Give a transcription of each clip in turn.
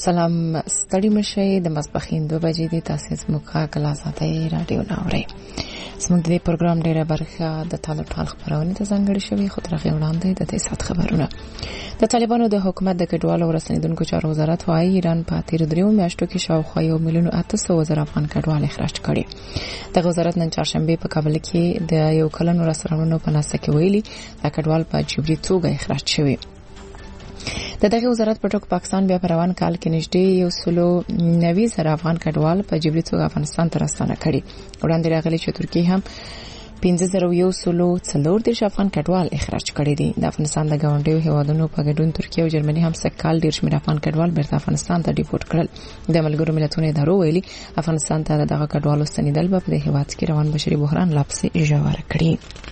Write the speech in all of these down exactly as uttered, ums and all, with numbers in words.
سلام ستړي مشه د ماسپخین دوه بجې د تاسو زموږه کلاساتي رادیو ناوړي زموږ د پروګرام ډیره برخه د طالب ټال خبرونه ته ځانګړي شوی خو ترغه وړاندې د دې سات خبرونه د طالبانو د حکومت د کډوالو ورسېدونکو چارو وزارت وايي ایران په تیر دریو میاشتو کې شاوخوا یو میلیون اته سوه زره افغان کډوال اخراج کړي. د وزارت نن چهارشنبه په کابل کې د یو کلن رسټورانټونو په ناسته کې ویلي د کډوال په جبري توګه اخراج شوی. د دغه وزارت په ټکو پاکستان بیا په روان کال کې نږدې یو سلو نوي زره افغان کډوال په جبري توګه افغانستان ته راستنه کړي. وړاندې راغلي چې ترکیه هم پنځه زره یو سلو څلور دیرش افغان کډوال اخراج کړي دي. د افغانستان د ګاونډیو هیوادونو په ګډون ترکیه او جرمني هم سکهال ډیر شمېر افغان کډوال بیرته افغانستان ته ډیپورټ کړل. د ملګرو ملتونو ادارو ویلي افغانستان ته دغه کډوالو ستنیدل په دې هیواد کې روان بشري بحران لا پسې ژور کړي.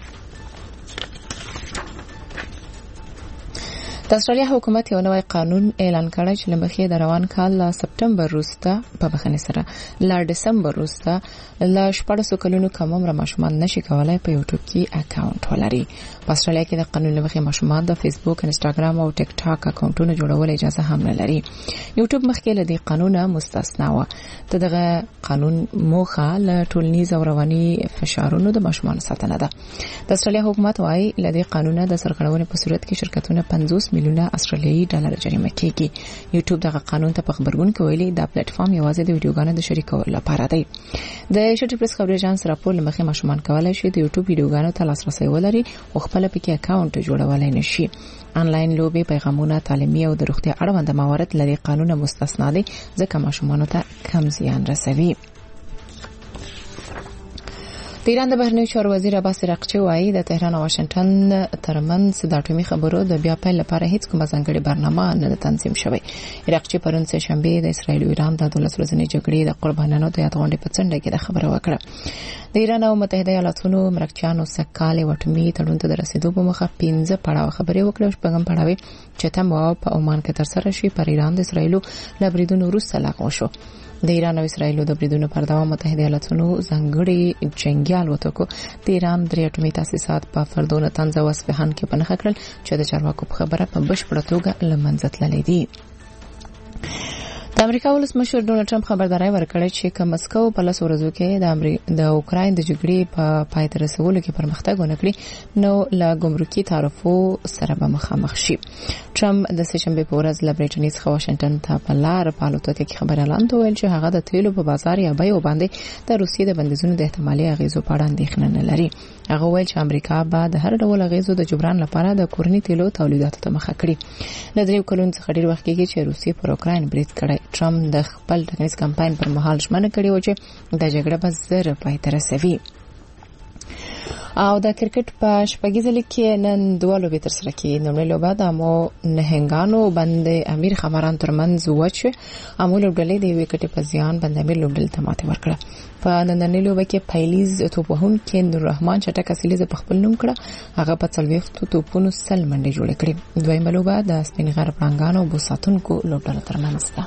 د استرالیا حکومت یو نوی قانون اعلان کړی چې لمخې د روان کال له سپټمبر وروسته په بخښنې سره له دسمبر وروسته له شپږ کلونو کم عمر ماشومان نشي کولای په یوټیوب کې اکاونټ ولري. په استرالیا کې د قانون لمخې ماشومان د فیسبوک، انستګرام او ټیک ټاک اکاونټونه جوړول اجازه هم نه لري. یوټیوب مخکې له دې قانونه مستثنا و. دغه قانون موخه له ټولنیز او رواني فشارونو د ماشومان ساتنه ده. د استرالیا حکومت وايي له دې قانونه د سرغړونې په صورت کې شرکتونه پنځوس میلیونه استرالیایي ډالر جریمه کیږي. یوټیوب دغه قانون ته په خبرګون کې ویلي دا پلیټ فارم یوازې د ویډیوګانو د شریکولو لپاره دی. د شټي پریس خبري اژانس راپور لمخې ماشومان کولای شي د یوټیوب ویډیوګانو ته لاسرسي ولري او خپل پکې اکاونټ جوړولای نشي. انلاین لوبي، پیغامونه، تعلیمي او د روغتیا اړوند موارد لري قانون مستثنا دي ځکه ماشومان ته کم زیان رسوي. د ایران د بهرنیو چارو وزیر عباس عراقچي وايي د تهران او واشنگټن ترمنځ د اټومي خبرو د بیا پیل لپاره هیڅ کومه ځانګړې برنامه نه تنظیم شوې. عراقچي پرون سه شنبه د اسرایل او ایران د دولس ورځې جګړې د قربانانو د یاد غونډې په څنډه کې د خبره وکړه. د ایران او متحده ایالاتونو مرکچیانو سکهال اټومي تړون ته د رسیدو په مخه پنځه پړاو خبرې وکړې. شپږم پړاو چې تم او په عمان کې تر سره شي پر ایران د اسرایل له بریدونو وروسته لغوه شو. د ایران او اسرایل د بریدونو پر دوام متحده ایالاتونو ځانګړي جنگي الوتکو د ایران درې اټومي تاسیسات په فردونه طنز او اصفهان کې پنهخ کړل چې د چارواکو په خبره په بشپړه توګه لمنځه تللي دي. د امریکا ولسمشر ډونالد ټرمپ خبرداري ورکړه چې که مسکو په لس ورځو کې د امریکا د اوکراین د جګړې په پای ته رسولو کې پرمختګ ونکړي نو له ګمرکي تعرفو سره به مخامخ شي. ټرمپ د سه شنبه په ورځ له بریټنی څخه واشنگټن ته په لار په الوتکه کې خبر اعلان وکړ چې هغه د تیلو په بازار یا بیو باندې د روسیې د بندیزونو د احتمالي اغیزو په اړه اندېښنه نه لري. هغه ویل چې امریکا به د هر ډول اغیزو د جبران لپاره د کورني تیلو تولیداتو ته مخه کړي. له دریو کلونو څخه ډیر وخت کېږي چې روسیې پر اوکراین برید کړی. ټرمپ د خپل ټاکنیز کمپاین پر مهال ژمنه کړې و چې د جګړې به زر پای ته رسوي. او د کرکټ په شپږیزه لیګ کې نن دوه لوبې تر سره کېږي. نوموړی لوبه د امو نهنګانو باندې امیر خمران ترمنځ وچ امو لوبډلې د وکټ په زیان باندې امیر لوبډلې ته ماته ورکړه. په نننۍ لوبه کې پایلیز توپوهونکو نوررحمان چټک اصلي ز په خپل نوم کړه. هغه په څلوېښت توپونو سل منډې جوړ کړې. دویمه لوبه د سپین غر پړانګانو او بوساتونکو لوبډلې ترمنځ ده.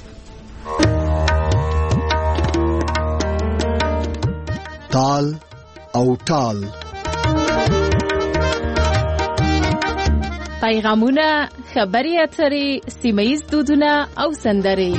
تال او ټال پیغامونه، خبري اترې، سیمه‌ییز دودونه او سندرې.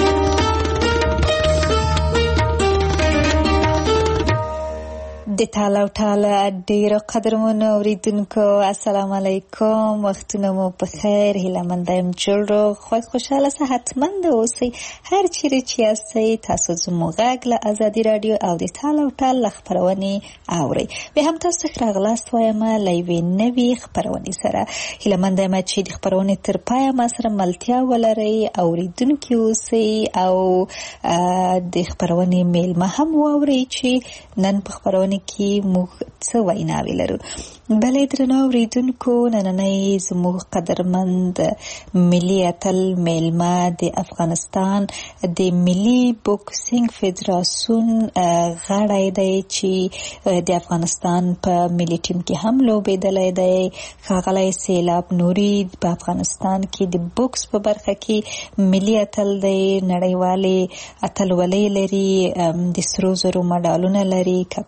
د تالاو تاله ډیر قدرمنو اوریدونکو السلام علیکم، وختونه مو په خیر، هیله مند یم جوړو خو خوشاله صحتمند اوسئ. هر چیرې چې یاستئ تاسو زموږ غږ له ازادي رادیو او د تالاو تاله خبرونه اورئ. به هم تاسو خراغلاست وایم له یوې نوې خبرونه سره. هیله مند یم چې د خبرونه تر پای ما سره ملتیا ولرئ، اوریدونکو اوسئ او د خبرونه میل ما هم واورئ چې نن په خبرونه کې موږ څه ویناوي لرو. بلې درنو اوریدونکو، نننۍ زموږ قدرمند ملي اتل میلمه د افغانستان د ملي بوکسینګ فدراسیون غړی دی چې د افغانستان په ملي ټیم کې هم لوبېدلی دی. ښاغلی سیلاب نوري په افغانستان کې د بوکس په برخه کې ملي اتل دی، نړیوالې اتلولۍ لري، د سرو زرو مډالونه لري، کپونه لري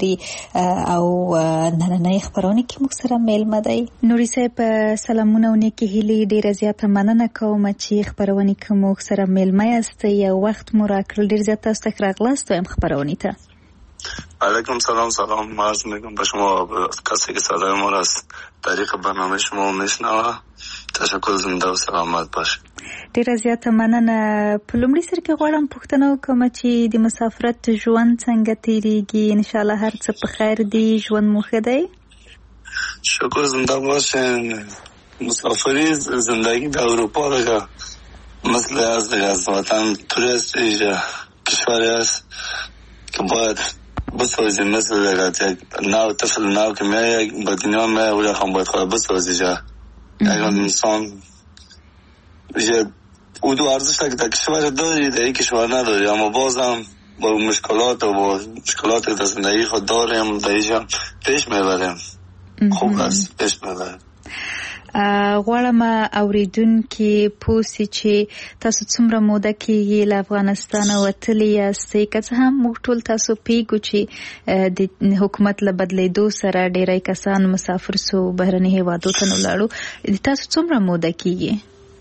لري او نننۍ خبرونه کې موږ سره میلمه دی. نوري صاحب سلامونه او نیکی هیلې، ډیره زیاته مننه کوم چې خبرونه کې موږ سره میلمه یاست. یو وخت مو راکړل، ډیر زیات تاسو ته راغلاست وایم خبرونه ته. علیکم سلام سلام عرض میکنم به شما کسی که صدای ما را از طریق برنامه شما میشنوه. تشکر، زنده و سلامت باشه. ډیره زیاته مننه. په لومړي سر کې غواړم پوښتنه وکړم چې د مسافرت ژوند څنګه تیریږي؟ ان شاء الله هر څه په خیر دی، ژوند مو ښه دی؟ شکر، زنده باشین. مسافری زندگی در اروپا دیگه مثل از دیگه از وطن توریست اینجا کشوری است که باید بسازیم، مثل دیگه یک نو طفل نو که میه به دنیا میه او رقم باید خواهد بسازی جا اگر انسان یه او دو ارزش که در کشور داری در این کشور نداری، اما بازم با مشکلات و با مشکلات در زندگی خود داریم در اینجا پیش میبریم. خوب است، پیش میبریم. غواړم اوریدونکي پوسی چې تاسو څومره موده کېږي له افغانستانه وتلي یاستئ؟ که څه هم موږ ټول تاسو پیږو چې د حکومت له بدلیدو سره ډیری کسان مسافر سو بهرني هیوادو ته ولاړو. تاسو څومره موده کېږي؟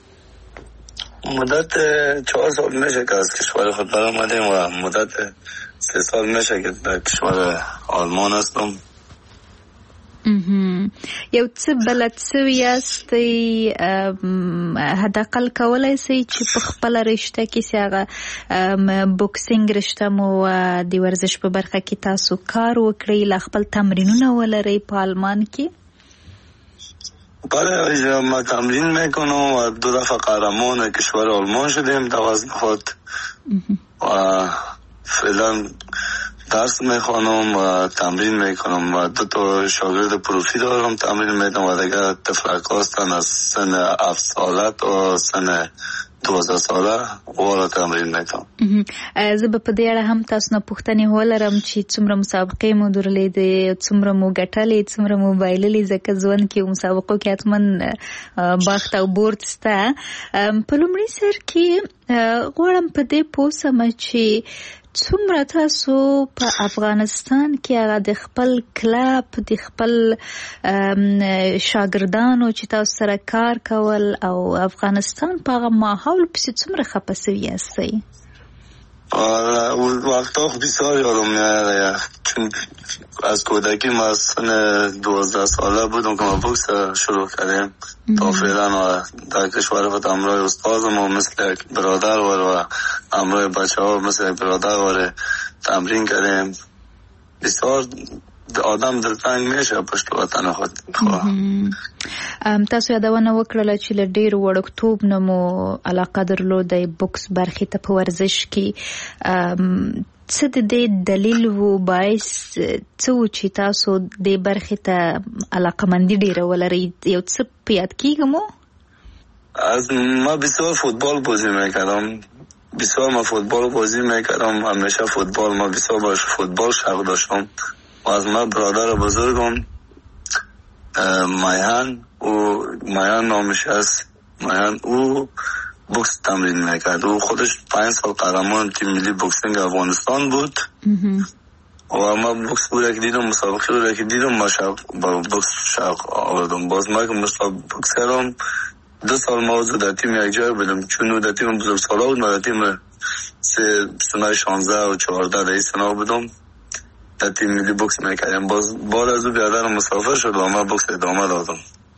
مدت چهار سال میشه که از کشور خود برآمدیم و مدت سه سال میشه که در کشور آلمان هستم. یو څه بلد سوي یاستئ؟ حداقل کولی سئ چې په خپله رشته کې چې هغه بوکسینګ رشته مو د ورزش په برخه کې تاسو کار وکړئ، لا خپل تمرینونه ولرئ په آلمان کې؟ بله، ما تمرین میکنم و دو دفعه قهرمان کشور آلمان شدیم در وزن خود و فعلا درس میخوانم و تمرین میکنم و دو تا شاگرد پروفی دارم، تمرین میدم و دیگه تفلک هستن از سن هفت ساله تا سن دوازده ساله والا تمرین میکنم. زه به په دې اړه هم تاسو نه پوښتنې ولرم چې څومره مسابقې مو درلودې، څومره مو ګټلې، څومره مو بایللې، ځکه ژوند کې مسابقو کې حتما بخت او بورد شته. په لومړي سر کې غواړم په دې پوه شم چې څومره تاسو په افغانستان کې هغه د خپل کلب د خپل شاګردانو چې تاسو سره کار کول او افغانستان په هغه ماحول پسې څومره خفه سوي یاستئ؟ وقتا بسیار یادم میاد، چون از کودکی ما از سن دوازده ساله بودم که ما بوکس شروع کردیم تا فعلا در کشور خود همراه استادم و مثل برادر و همراه بچه ها مثل برادر و تمرین کردیم. بسیار آدم دلتنگ میشه پشت وطن خود. تاسو یادونه وکړله چې له ډېر وړکتوب نه مو علاقه درلوده بوکس برخې ته په ورزش کې. څه د دې دلیل و، باعث څه و چې تاسو دې برخې ته علاقه‌مندي ډېره ولرئ؟ یو څه په یاد کېږي مو؟ از ما بسیار فوتبال بازی میکردم، بسیار ما فوتبال بازی میکردم، همیشه فوتبال ما بسیار باش فوتبال شوق داشتم و از ما برادر بزرگم مایان و مایان نامش است، مایان او بوکس تمرین میکرد. او خودش پنج سال قهرمان تیم ملی بوکسینگ افغانستان بود و ما بوکس بود که دیدم، مسابقه بود که دیدم، ما شوق با بوکس شوق آوردم. باز ما که مسابقه بوکسرم دو سال موضوع در تیم یک جای بودم، چون در تیم بزرگ سالا بود، ما در تیم سه سنای شانزده و چهارده در این سنا بودم، در تیم ملی بوکس میکردیم. باز بعد از او بیادرم مسافر شد و ما بوکس ادامه دادم.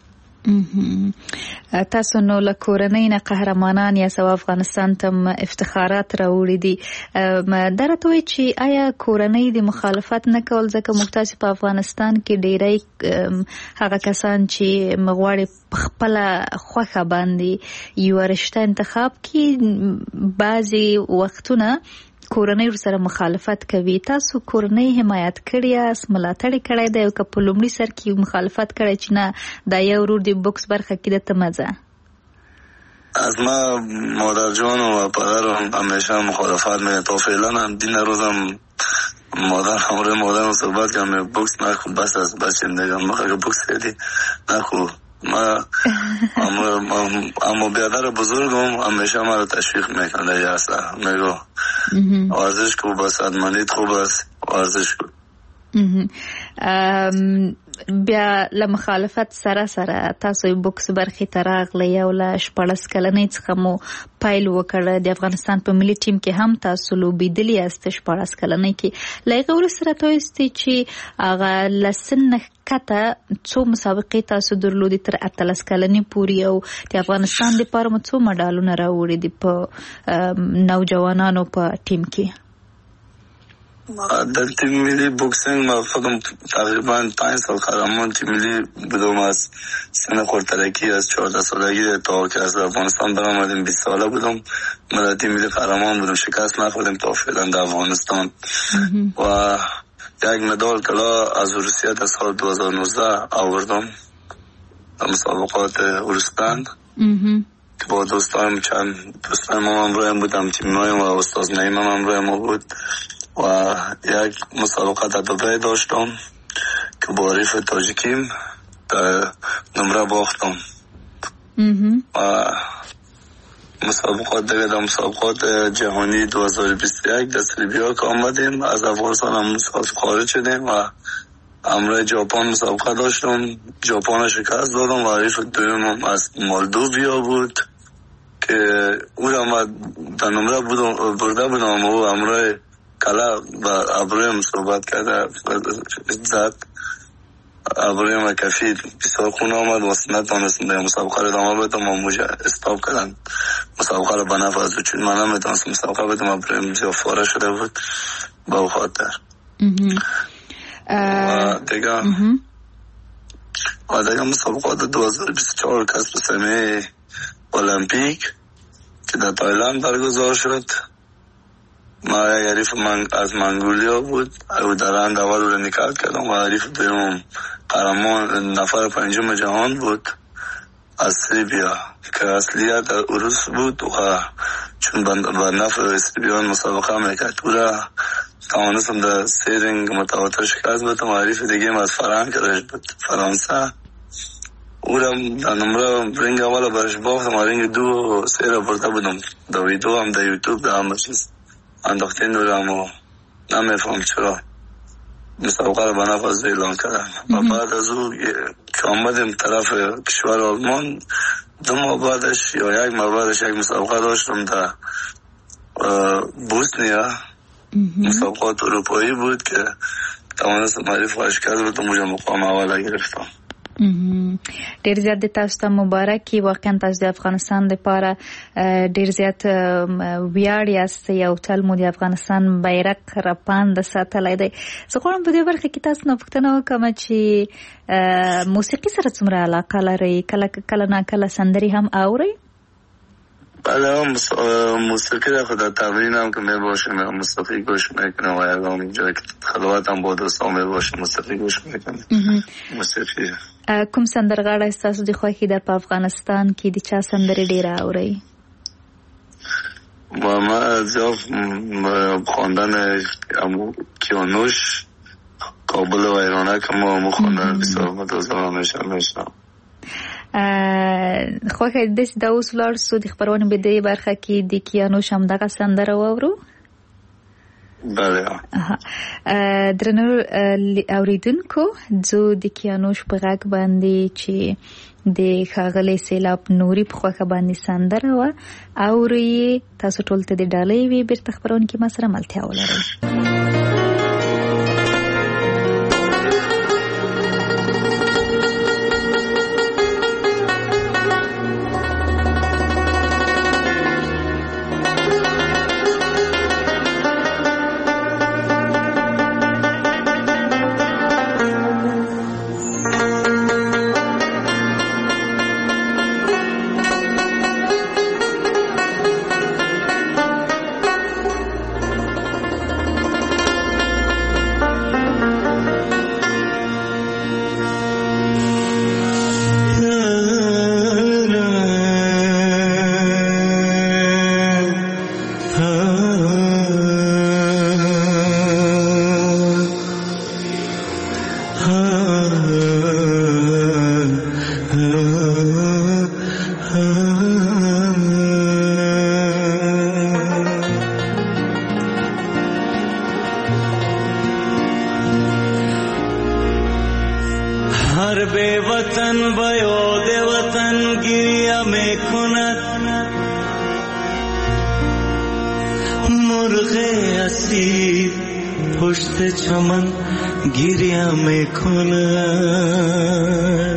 تاسو نو له کورنۍ نه قهرمانان یا سو افغانستان ته افتخارات راوړي دي. دا راته وایي چې آیا کورنۍ د مخالفت نه کول؟ ځکه موږ تاسو په افغانستان کې ډیری هغه کسان چې مغواړي په خپله خوښه باندې یو رشته انتخاب کړي، بعضې وختونه کورنۍ ورسره مخالفت کوي. تاسو کورنۍ حمایت کړی یاست، ملاتړ کړی دی، او که په لومړي سر کې مخالفت کړی چې نه دا یو ورور د بوکس برخه کې درته مزه؟ از ما مادر جان و پدرم همیشه مخالفت میکنه. تا فعلا هم دین روزم مادر همراه مادرم صحبت کردم بوکس نخو، بس از بچیم دیگه مخواه بوکس کردی نخو. ما اما بیادر بزرگم همیشه ما رو تشویق میکنه، یاسا میگو ورزش کو، بس ادمانیت خوب است، ورزش کو. بیا له مخالفت سره سره تاسو بوکس برخې ته راغلی او له شپاړس کلنۍ څخه مو پیل وکړ. د افغانستان په ملي ټیم کې هم تاسو لوبېدلي یاست شپاړس کلنۍ کې. له هغې وروسته راته وایاستئ چې هغه له سن نه ښکته څو مسابقې تاسو درلودې تر اتلس کلنۍ پورې او د افغانستان دپاره مو څو مډالونه راوړي دي په نوجوانانو په ټیم کې؟ در تیم ملی بوکسینگ ما فکرم تقریبا پنج سال قهرمان تیم ملی بودم. از سن خردترکی از چهارده سالگی تا که از افغانستان برآمدیم بیست ساله بودم. ما در تیم ملی قهرمان بودم، شکست نخوردیم تا فعلا در افغانستان. و یک مدال طلا از روسیه در سال دو هزار و نوزده آوردم در مسابقات روسپند که با دوستان چند دوستان ما همراهم بودم، تیم‌های و استاد نعیم هم همراه ما بود. و یک مسابقه در دبی داشتم که با حریف تاجیکیم در نمره باختم. و مسابقات دیگه در مسابقات جهانی دو هزار و بیست و یک در سربیا که آمدیم، از افغانستان هم مسابقات خارج شدیم و همراه ژاپن مسابقه داشتم، ژاپن شکست دادم. و حریف دویم از مالدوویا بود که او را در نمره بودم برده بودم و همراه کلا با ابرویم صحبت کرده زد. ابرویم کفید بسیار خون آمد و نتانستم در مسابقه رو ادامه بدم و موجه استاپ کردن مسابقه رو بنفذ. چون من هم نتانستم مسابقه بدم، ابرویم بسیار فاره شده بود با خاطر. و دیگه و دیگه مسابقات دو هزار و بیست و چهار کسب سهمیه المپیک که در تایلند برگزار شد. ما حریف من از منگولیا بود، او در راند اول رو نکات کردم و حریف دوم قهرمان نفر پنجم جهان بود از سربیا که اصلیت روس بود و چون با نفر سربیان مسابقه میکرد او را توانستم در سه رنگ متواتر شکست بدم. و حریف دیگه از فرانک بود، فرانسه، او را در نمره رنگ اول برش باختم و رنگ دو سه را برده بودم. در ویدیو هم در یوتیوب در همه چیز انداختین دورم و نمیفهم چرا مسابقه رو بنفذ اعلان کردن. و بعد از او که آمدیم طرف کشور آلمان، دو ماه بعدش یا یک ماه بعدش یک مسابقه داشتم در بوسنیا، مسابقات اروپایی بود که توانستم حریف را شکست بدم و مقام اول گرفتم. ډیر زیات د تاسو ته مبارکي. واقعا تاسو د افغانستان لپاره ډیر زیات ویاړ یاست. یو تل مو د افغانستان بیرغ رپاند ساتلی دی. زه غواړم په دې برخه کې تاسو نه پوښتنه وکړم چې موسیقي سره څومره علاقه لرئ؟ کله کله نه کله سندرې هم اورئ؟ بله، موسیقی را خود در تمرین هم که می باشیم موسیقی گوش میکنم و یکم اینجا که خلوت هم با دوستان می باشیم موسیقی گوش میکنم. موسیقی کوم سندرغاړی ستاسو د خوښې ده په افغانستان کې؟ د چا سندرې ډېره اورئ؟ ما زیاد خواندن کیانوش، کابل و ایرانه که ما همو خواندن بسیار متوازم همیشه میشنم. خوښه داسې دا اوس ولاړ سو د خپرونې په دې برخه کې د کیانوش همدغه سندره واورو؟ بله. درنو اوریدونکو، زه د کیانوش په غږ باندې چې د ښاغلي سیلاب نوري په خوښه باندې سندره وه اورئ. تاسو ټول ته د ډالۍ وي. بیرته خپرونې کې ما سره ملتیا ولرئ. هر بی وطن به یاد وطن گریه می کند مرغ اسیر پشت چمن گریه می کند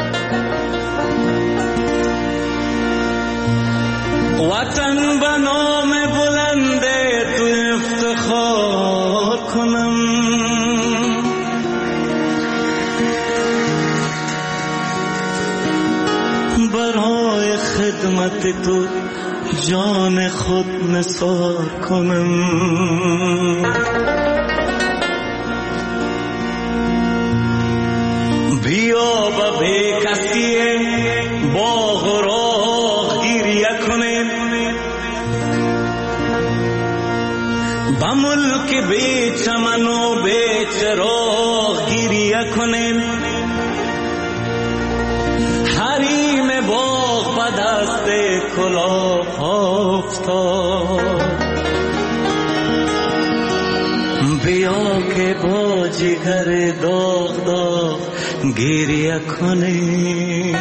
وطن به نام بلند تو افتخار کنم برای خدمت تو جان خود نثار کنم بیا به بی کسی باغ و راغ گریه کنیم به ملک بی چمن و بی چراغ گریه کنیم حریم باغ به دست کلاه افتاد بیا که با جگر داغ داغ گریه کنیم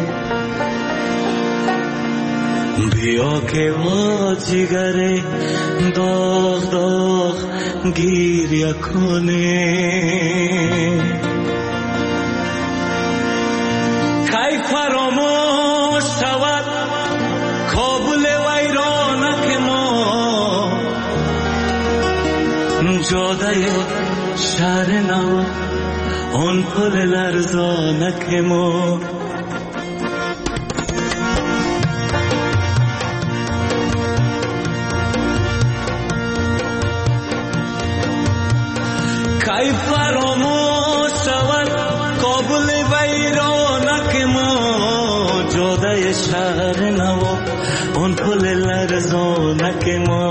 بیا که با جگر داغ داغ گریه کنیم کی فراموش شود کابل ویرانک ما جاده شهر نو اون پل لرزانک ما کی فراموش شود کابل ویرانک ما جاده شهر نو اون پل لرزانک ما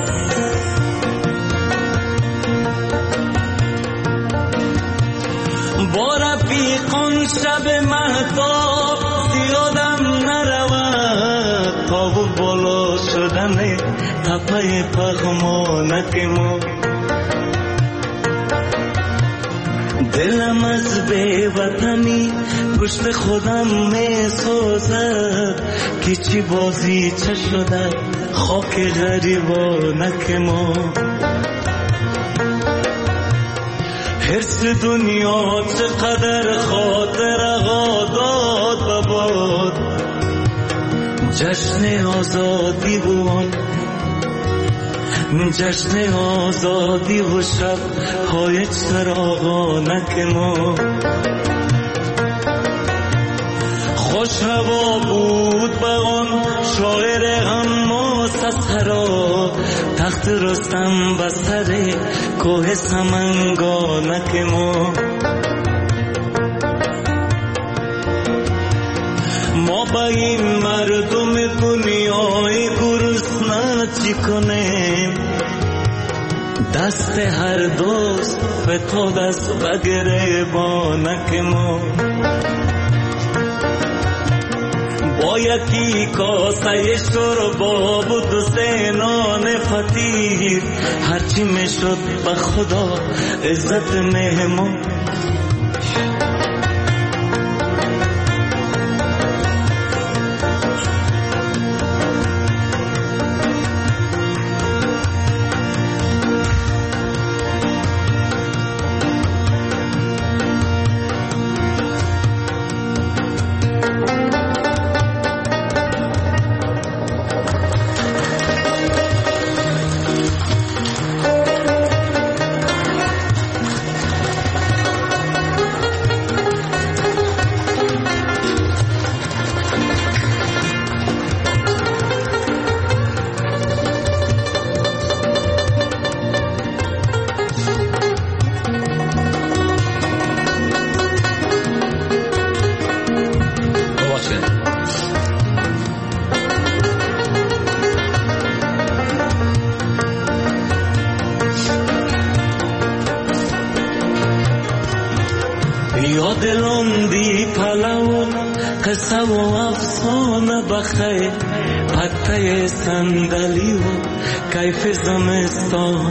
با رفیقان شب مهتاب زیادم نرود تا و بالا شدن تپه پغمانک ما دلم از بی وطنی پشت خودم می سوزد که چی بازی چه شده خاک غریبانک ما حرص دنیا چقدر خاطر آداد بباد جشن آزادی بون جشن آزادی و شب های چراغانک ما خوش هوا بود با آن شاعر غماز از سرا تخت رستم بستر کوه سمنگانک ما ما با این مردم دنیای گرسنه چی کنیم دست هر دوست فتاد از بگریبانک ما با یکی کاسه شوربا بود سینان فطیر هرچی می شد به خدا عزت مهمان دلم دی پلو قصه و افسانه بخیر پته صندلی و کیف زمستان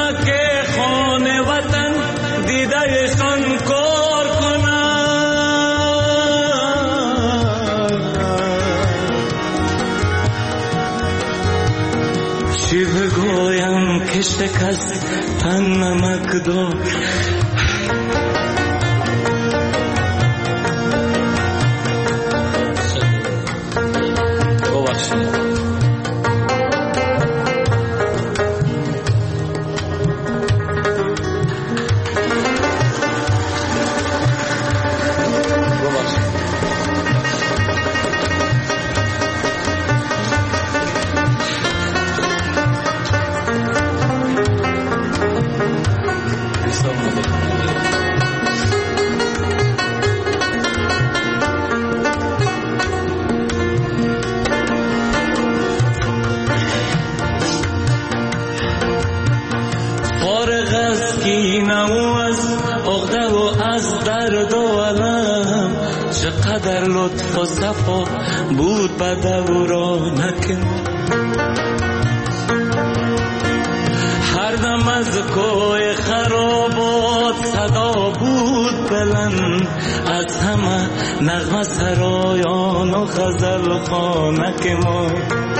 نمک خانه وطن دیدهشان کار کنند. چی بگویم که شکست تن نمک دار. چقدر لطف و صفا بود به دورانک، هر دم از کوی خرابات صدا بود بلند، از همه نغمه سرایان و غزل خانک ما.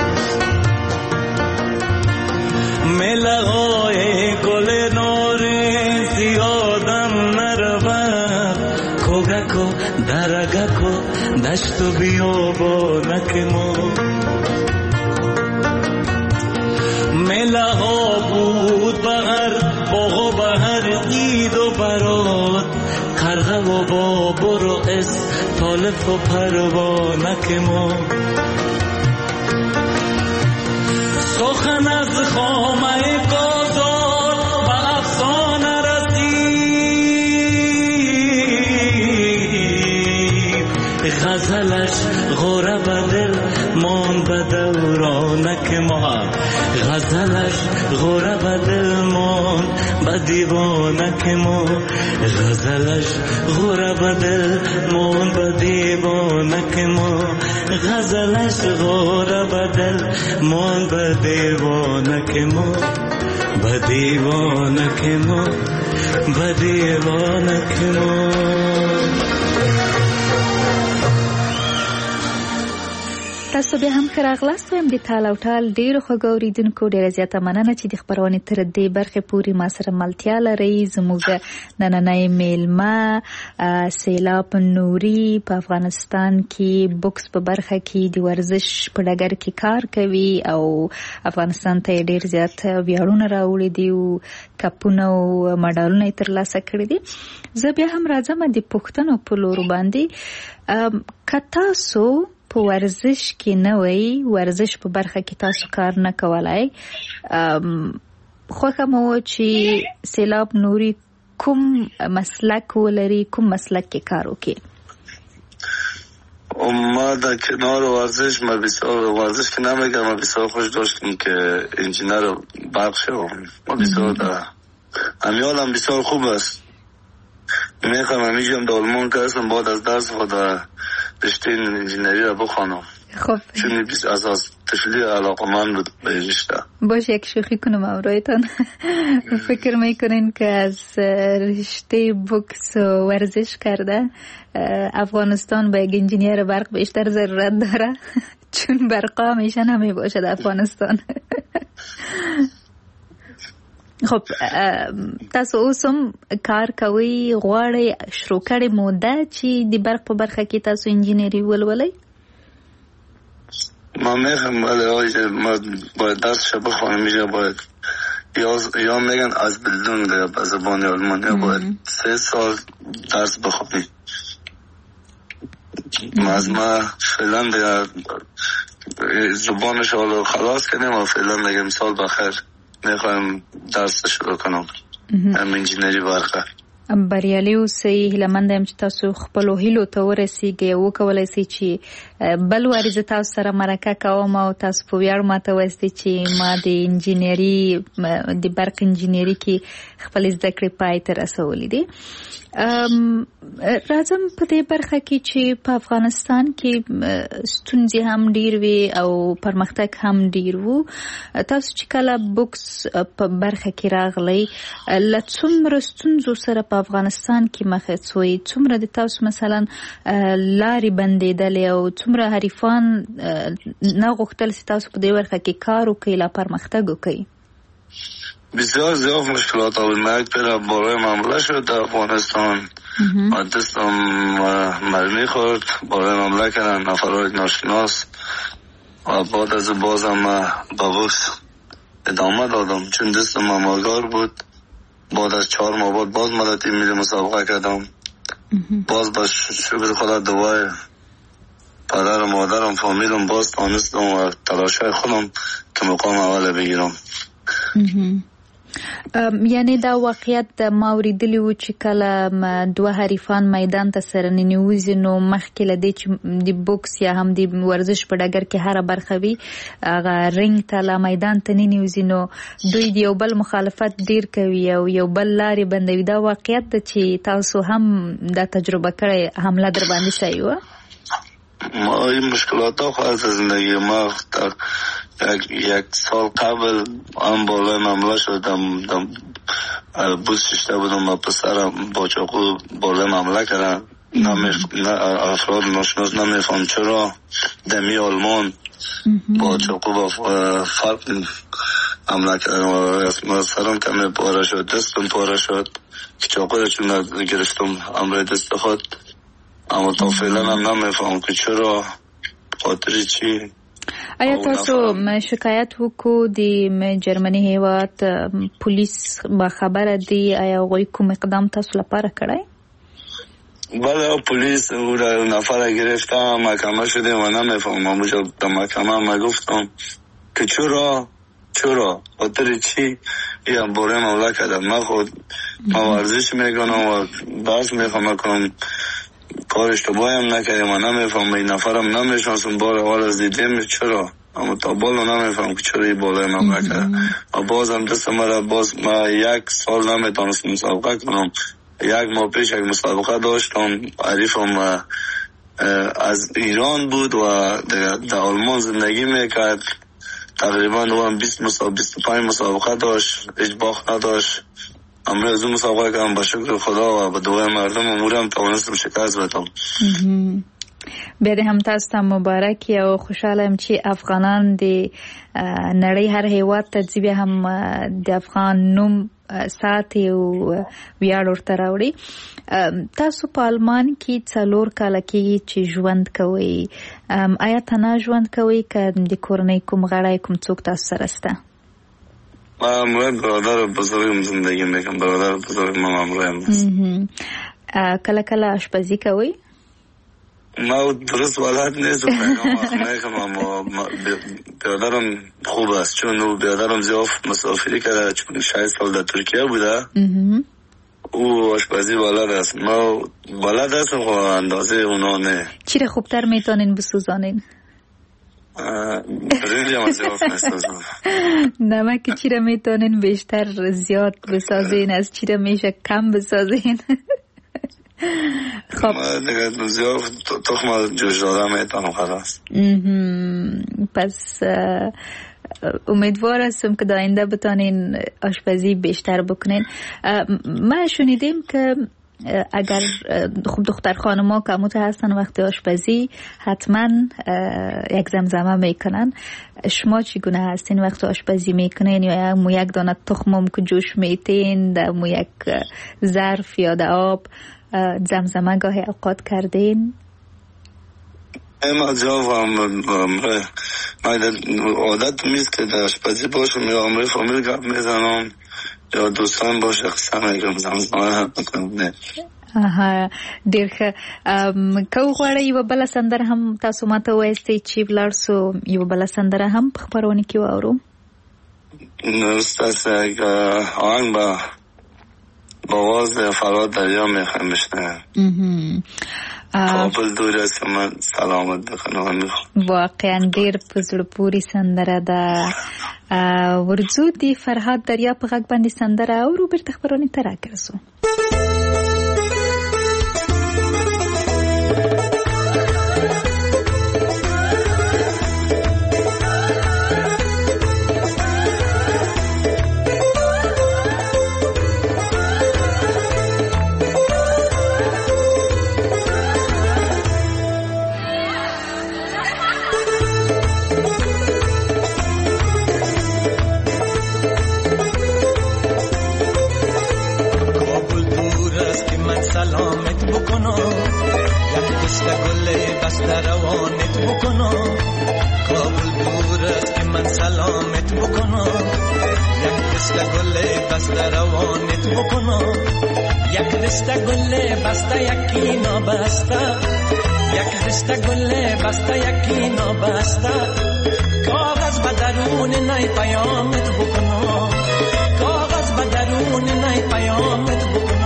ملغای گل نارنج یادم نرود، کوگکو درگکو دشت و بیابانک ما. ملها بود بغر باغ و بهر عید و برات، قرغه و بابر و استالف و پروانک ما. سخن از خامه گازار به افسانه رسید، غزلش غوره به دل مان به دورانک ما. غزلش غوره به دل مان به دیوانک ما. غزلش غوره به دل مان به دیوانک ما. غزلش غوره به دل مان به دیوانک ما. به دیوانک ما، به دیوانک ما. تاسو به هم خراغلاست ویم د ټال او ټال ډیرو خوږو اوریدونکو، ډیره زیاته مننه چې د خبرونې تر دې برخې پورې ما سره ملتیا لرئ. زموږ نننۍ میلمه سیلاب نوري په افغانستان کې بوکس په برخه کې د ورزش په ډګر کې کار کوي او افغانستان ته ډیر زیات ویاړونه راوړي دي او کپونه او مډالونه ترلاسه کړي دي. زه بیا هم راځم د پښتنو په لور باندې. که تاسو په ورزش کې نه وای، ورزش په برخه کې تاسو کار نه کولای، خوښه مو چې سیلاب نوري کوم مسلک ولري، کوم مسلک کې کار وکړي؟ ما در کنار ورزش ما بسیار ورزش که نمیگم، ما بسیار خوش داشتیم که انجینر برق شوم. ما بسیار در امیالم بسیار خوب است. میخوام همیجم در آلمان که هستم بعد از درس خود رشته انجینری را بخوانم. خب چون بیس اساس طفلی علاقمند بود به رشته. باشه یک شوخی کنم امرایتان. فکر میکنین که از رشته بوکس و ورزش کرده افغانستان با یک انجینیر برق بیشتر ضرورت داره؟ چون برقا همیشه نمی باشه در افغانستان. خب تاسو اوسم کار کوي، غواړئ شروع کړئ موده چې د برق په برخه کې تاسو انجینری ولولئ؟ ما میخوام ولی ما باید درسش بخوانم. میشه باید یا یا میگن از بلدون به زبان آلمانی باید سه سال درس بخونی. ما از ما فعلا دیگه زبانش رو خلاص کنیم و فعلا دیگه مثال بخیر میخوایم درس شروع کنم. هم انجینری برقه. بریالي اوسئ. هیلهمند یم چې تاسو خپلو هیلو ته ورسیږئ او وکولای شئ چې بل واري زه تاسو سره مرکه کوم او تاسو په ویاړ ماته وایستئ چې ما د انجینري د برق انجینري کې خپل زده کړې پای ته رسولې دي. راځم په دې برخه کې چې په افغانستان کې ستونزې هم ډیر وي او پرمختګ هم ډیر وو. تاسو چې کله بوکس په برخه کې راغلی له څومره ستونزو سره په افغانستان کې مخ شوئ؟ څومره د تاسو مثلا لارې بندېدلې او څومره حریفان نه غوښتل چې تاسو په دې برخه کې کار وکړئ لا پرمختګ وکړئ؟ بسیار زیاد مشکلات آمد. من یک پیر بارایم حمله شد در افغانستان و دستم مرمی خورد. بارایم حمله کردن نفرهای ناشناس و بعد از بازم با بوکس ادامه دادم چون دستم آماگار بود. بعد از چهار ماه بعد باز مدتی میده مسابقه کردم. باز با شکر خدا دوای پدر و مادرم فامیلم باز تانستم و تلاشای خودم که مقام اول بگیرم. یعنی دا واقعیت د ما اوریدلی و چې کله دوه حریفان میدان ته سره ننوځي نو مخکې له دې چې د بوکس یا هم د ورزش په ډګر کې هره برخه وي هغه رنګ ته لا میدان ته ننوځي نو دوی د یو بل مخالفت ډیر کوي او یو بل لارې بندوي. دا واقعیت ده چې تاسو هم دا تجربه کړئ، حمله در باندې شوې وه؟ ما این مشکلات ها خواهد زندگی ما در یک, یک سال قبل هم بالای حمله شدم. بوس ششته بودم و پسرم با چاقو بالای حمله کردن. افراد ناشناس نمیفهم چرا دمی آلمان با چاقو با فرق حمله کردن و سرم کمی پاره شد، دستم پاره شد که چاقو را چون گرفتم امر دست خود. اما تا فعلا هم نمیفهم که چرا، خاطر چی. آیا تاسو شکایت وکړو د جرمني هیواد پولیس با خبره دی؟ آیا هغوی کوم اقدام تاسو لپاره کړی؟ بله پلیس او را نفر گرفته محکمه شده و نمیفهمم. اونجا در محکمه ما گفتم که چرا چرا خاطر چی این باره حمله کردم. من خود ما ورزش میکنم و بحث میخوام کنم کار اشتباهی هم نکردیم و نمیفهم. این نفرم نمیشناسم بار اول از دیدیم چرا، اما تا بالا نمیفهم که چرا این بالای من نکرده. و بازم دست مرا باز ما یک سال نمیتونستم مسابقه کنم. یک ماه پیش یک مسابقه داشتم، عریفم از ایران بود و در آلمان زندگی میکرد. تقریبا او بیست مسابقه بیست و پنج مسابقه داشت، هیچ باخت نداشت. امروز از اون مسابقه کردم با شکر خدا و با دعای مردم امورم توانستم شکست بدم. بیا دې هم تاسو ته مبارک او خوشاله یم چې افغانان د نړۍ هر هیواد ته ځي بیا هم د افغان نوم ساتي او ویاړ ورته راوړي. تاسو په آلمان کې څلور کاله کېږي چې ژوند کوئ. آیا تنها ژوند کوئ که د کورنۍ کوم غړی کوم څوک تاسو سره شته؟ من برادر بزرگم زندگی میکنم. برادر بزرگ من همراهم است. کله کله آشپزی کوئ؟ ما درست بلد نیستم میکنم اما برادرم خوب است چون او برادرم زیاد مسافری کرده چون شش سال در ترکیه بوده. او آشپزی بلد است. ما بلد هستم خب اندازه اونا نه. چی را خوبتر میتونین بسوزانین؟ برنج هم زیاد میسازم. نمک چی را میتونین بیشتر زیاد بسازین از چی را میشه کم بسازین؟ خب ما دیگه زیاد تخم جوش داده میتونم خلاص. پس امیدوار هستم که در آینده بتانین آشپزی بیشتر بکنین. ما شنیدیم که اگر خوب دختر خانما که مت هستن وقتی آشپزی حتما یک زمزمه میکنن. شما چگونه هستین وقتی آشپزی میکنین؟ یا مو یک دانه تخمم که جوش میتین در مو یک ظرف یا در آب زمزمه گاهی اوقات کردین؟ اما جواب هم عادت میست که در آشپزی باشم یا عمره فامیل گپ میزنم یا دوستان باشه قسم میگم زمزمه میکنم. نه اها ډیر ښه. که وغواړئ یوه بله سندره هم تاسو ماته ووایستئ چې ولاړ سو یوه بله سندره هم په خپرونه کې واورو. ستاسو آهنګ به با آواز فرهاد دریا میخوایم بشنویم. کابل دور است که من سلامت بکنم. واقعا ډیر په زړه پورې سندره ده. ورځو دی فرهاد دریا په غږ باندې سندره اورو بیرته خبرونه ته راګرځو. سلامت بکنم یک دست گل بسته روانت بکنم. کابل دور است که من سلامت بکنم یک دست گل بسته روانت بکنم. یک دست گل بسته یکی نابسته یک دست گل بسته یکی نابسته کاغذ به درون نی پیامت بکنم. کاغذ به درون نی پیامت بکنم.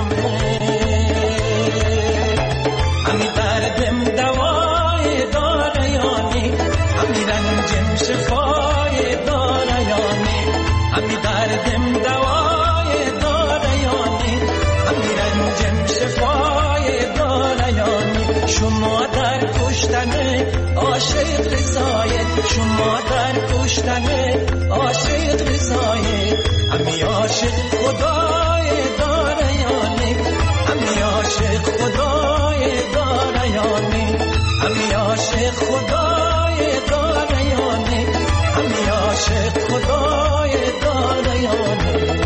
همی دردم دوای دارایانی همی رنجم شفای دارایانی همی دردم دوای دارایانی همی رنجم شفای دارایانی. شما در کشتن عاشق رضایت شما در کشتن عاشق رضایت همی عاشق خدای دارایانی همی عاشق خدای دارایانی همی عاشق خدای دارایانی همی عاشق خدای دارایانی.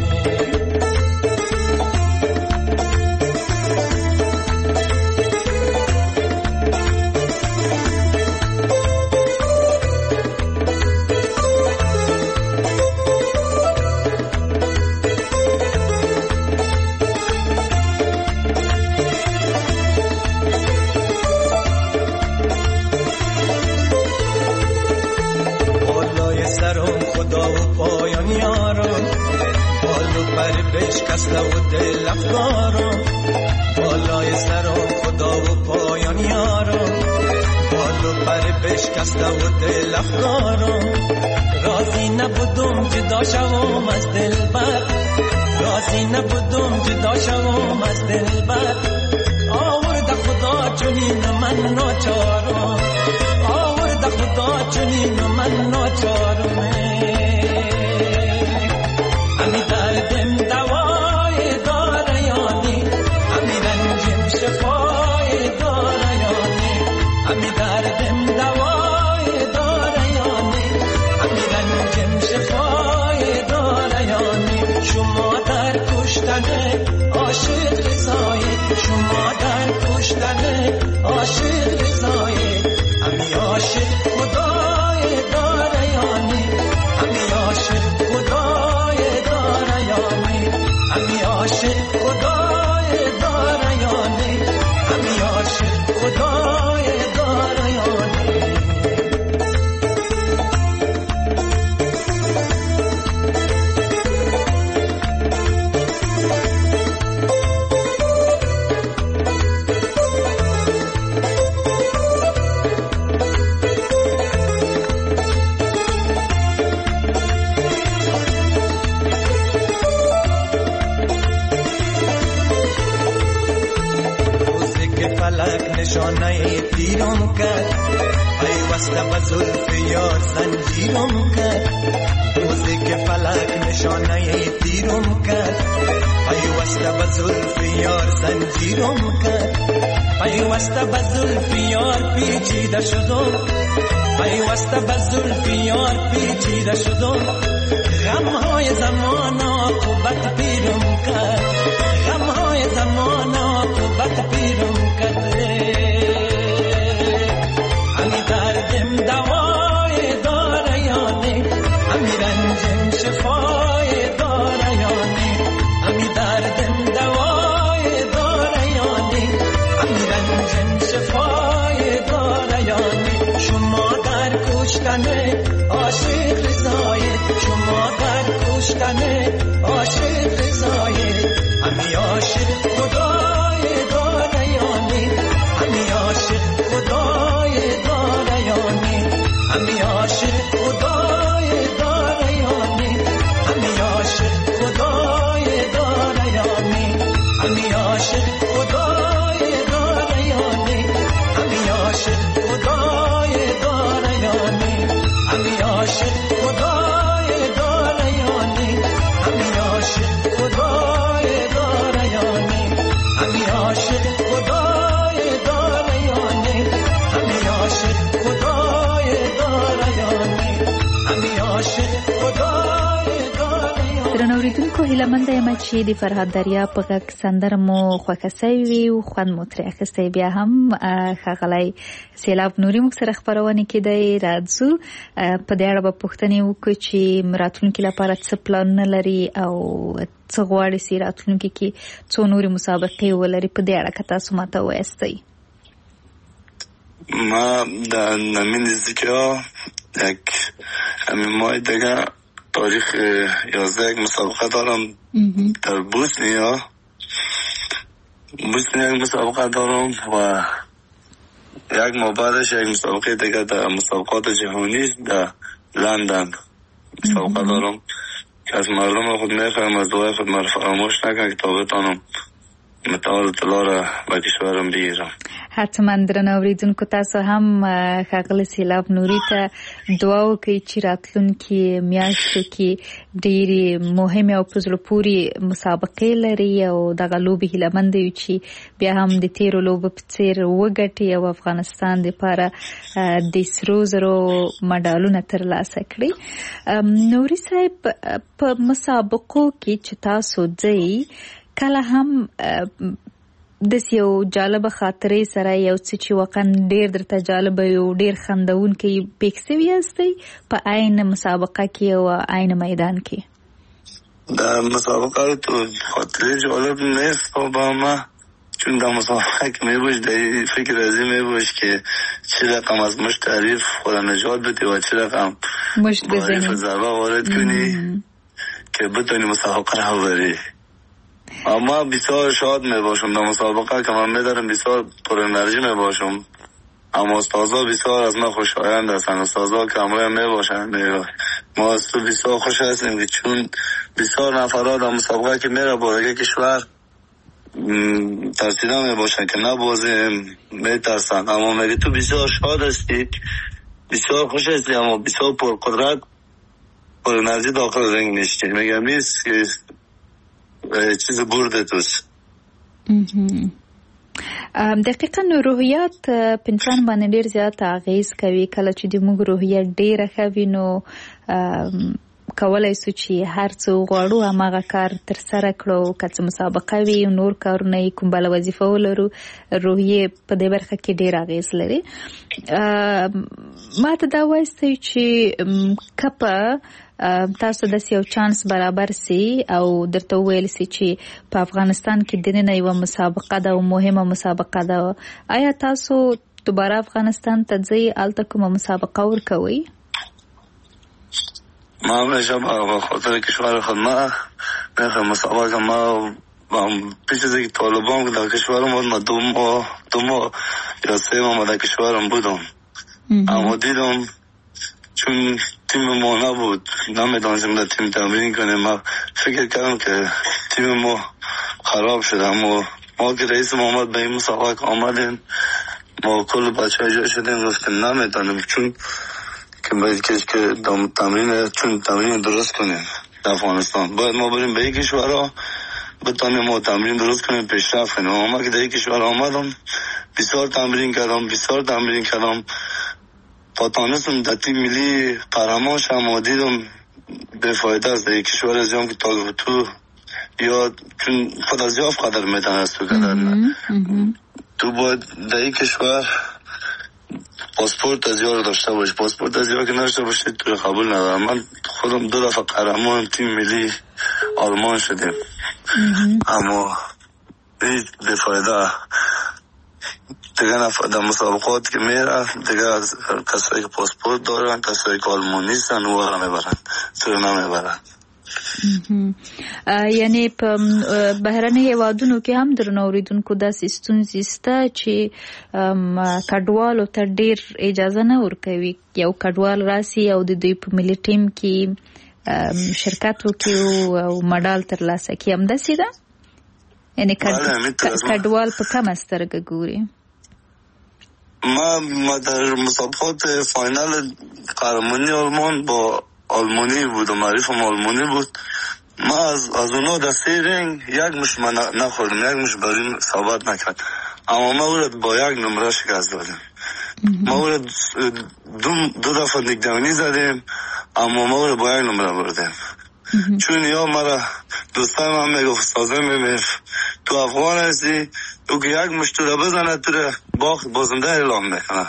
بشکسته و دل افکارم بالای سرم خدا و پایان یارم بال و پر بشکسته و دل افکارم. راضی نبودم جدا شوم از دلبر راضی نبودم جدا شوم از دلبر. آورد خدا چنین من ناچارم آورد خدا چنین من ناچارم. همی دردم دوای دارایانی همی رنجم شفای دارایانی همی دردم دوای دارایانی همی رنجم شفای دارایانی. شما در کشتن عاشق رضایت شما در کشتن عاشق رضایت همی عاشق خدای دارایانی همی عاشق خدای دارایانی همی عاشق خدای دارایانی همی عاشق خدای دارایانی. نشانه تیرم کرد پیوسته به زلف یار زنجیرم کرد. روزی که فلک نشانه تیرم کرد پیوسته به زلف یار زنجیرم کرد. پیوسته به زلف یار پیچیده شدم پیوسته به زلف یار پیچیده شدم. غمهای زمان عاقبت پیرم کرد غمهای زمان عاقبت پیرم کرد. همی دردم دوای دارایانی همی رنجم شفای دارایانی همی دردم دوای دارایانی همی رنجم شفای دارایانی. شما در کشتن عاشق رضایه شما در کشتن عاشق رضایه همی عاشق خدای دانیانی همی عاشق خدای دانیانی همی عاشق خدای دانیانی همی عاشق خدای دانیانی همی عاشق خدای دانیانی همی عاشق خدای دانیانی همی عاشق خدای دانیانی همی عاشق خدای دانیانی همی عاشق خدای دانیانی همی عاشق خدای دانیانی همی عاشق خدای دانیانی. درنوریدونکو هیله منده یم چې د فرهاد دریا په غږ سندره مو خوښه سوې وي او خوند مو ترې اخیستی. بیا هم ښاغلی سیلاب نوري موږ سره خپرونې کې دی راځو په دې اړه به پوښتنې وکړو چې راتلونکي لپاره څه پلانونه لري او څه غواړي چې راتلونکي کې څو نورې مسابقې ولري. په دې اړه که تاسو ماته ووایستی. ما در نمین نزدیکی یک همین ماه دیگه تاریخ یازده یک مسابقه دارم در بوسنیا بوسنیا یک مسابقه دارم و یک ماه بعدش یک مسابقه دیگه در مسابقات جهانی در لندن مسابقه دارم که از مردم خود میخوایم از دعای خود مرا فراموش نکن که تا بتانم متعال طلا را به کشورم بگیرم. حتما درنوریدونکو تاسو هم ښاغلي سیلاب نوري ته دعا وکړئ چې راتلونکي میاشتو کې ډېرې مهمې او په زړه پورې مسابقې لري او دغه لوبې هیلهمنده یو چې بیا هم د تېرو لوبو په څېر وګټي او افغانستان دپاره د سرو زرو مډالونه ترلاسه کړي. نوري صاحب په مسابقو کې چې تاسو ځئ کله هم داسې یو جالبه خاطرې سره یو څه چې واقعا ډېر درته جالبه یو ډېر خندونکی پیښ سوي یاستئ په عین مسابقه کې او عین میدان کې؟ در مسابقه تو خاطره جالب نیست با ما چون در مسابقه که میبوش در فکر ازی میبوش که چه رقم از مشت تعریف خود نجات بدی و چه رقم مشت بزنی ضربه وارد کنی که بتونی مسابقه رو بری. اما بسیار شاد می باشم در مسابقه که من میدارم بسیار پر انرژی می باشم. اما استازا بسیار از من خوشایند هستند. استازا که همراه می باشند ما از تو بسیار خوش هستیم که چون بسیار نفرات در مسابقه که میره با دیگه کشور ترسیده می باشند که نبازیم می ترسند. اما میگه تو بسیار شاد هستی بسیار خوش هستی اما بسیار پر قدرت پر انرژی داخل رنگ نشتی. میگم نیست که چیز برده توست. دقیقاً روحیات په انسان باندې ډېر زیات اغیز کوي. کله چې د موږ روحیه ډېره ښه وي نو کولای سو چې هر څه وغواړو هماغه کار ترسره کړو. که څه مسابقه وي نور کارونه یې کوم بله وظیفه ولرو روحیې په دې برخه کې ډېر اغیز لري. ما ته دا وایستی چې که په تاسو داسې یو چانس برابر سي او درته وویل سي چې په افغانستان کې دننه یوه مسابقه ده او مهمه مسابقه ده، آیا تاسو دوباره افغانستان ته ځئ هلته کومه مسابقه ورکوئ؟ ما همیشه به خاطر کشور خود ما میخوام مسابقه ما پیش از اینکه طالبان در کشورم بود ما دو ماه دو ماه یا سه ماه در کشورم بودم اما دیدم چون تیم ما نبود نمیدانستیم در تیم تمرین کنیم. ما فکر کردم که تیم ما خراب شده اما ما که رئیس محمد به این مسابقه آمدیم ما کل بچه های جای شدیم گفتیم نمیدانیم چون که باید که تمرین چون تمرین درست کنیم در افغانستان باید ما بریم به این کشورها بتانیم ما تمرین درست کنیم پیشرفت کنیم. اما که در این کشور آمدم بسیار تمرین کردم بسیار تمرین کردم تا تانستم در تیم ملی قهرمان شدم و دیدم بی‌فایده است. در کشور از یام که تا تو یا چون خود از یاف قدر میتونست تو قدر نه تو باید در این کشور پاسپورت از یار داشته باش. پاسپورت از یار که نداشته باشی تو قبول ندارم. من خودم دو دفعه قهرمان تیم ملی آلمان شدیم اما بی‌فایده دیگه نفر در مسابقات که میره دیگه از کسایی که پاسپورت دارن، کسایی که آلمانی هستن او را میبرن، تو نمیبرن. یعنی په بهرني هیوادونو کې هم درنه اوریدونکو داسې ستونزې شته چې کډوالو ته ډیر اجازه نه ورکوي. یو کډوال راسي او د دوی په ملي ټیم کې شرکت وکړي او مډال ترلاسه کړي، همداسې ده؟ یعنی کډوال په کومه سترګه ګوري؟ ما ما در مسابقات فاینال قهرمانی آلمان با آلمانی بود و معرفم آلمانی بود. ما از از اونا در سه رنگ یک مش من نخوردم، یک مش بریم ثابت نکرد، اما ما او را با یک نمره شکست دادیم. ما او را دو, دو دفعه نگدانی زدیم اما ما او را با یک نمره بردیم. چون یا مرا دوستان من میگفت استازه میگفت تو افغان هستی، تو که یک مش تو را بزنه تو را باخت بازنده اعلام میکنه.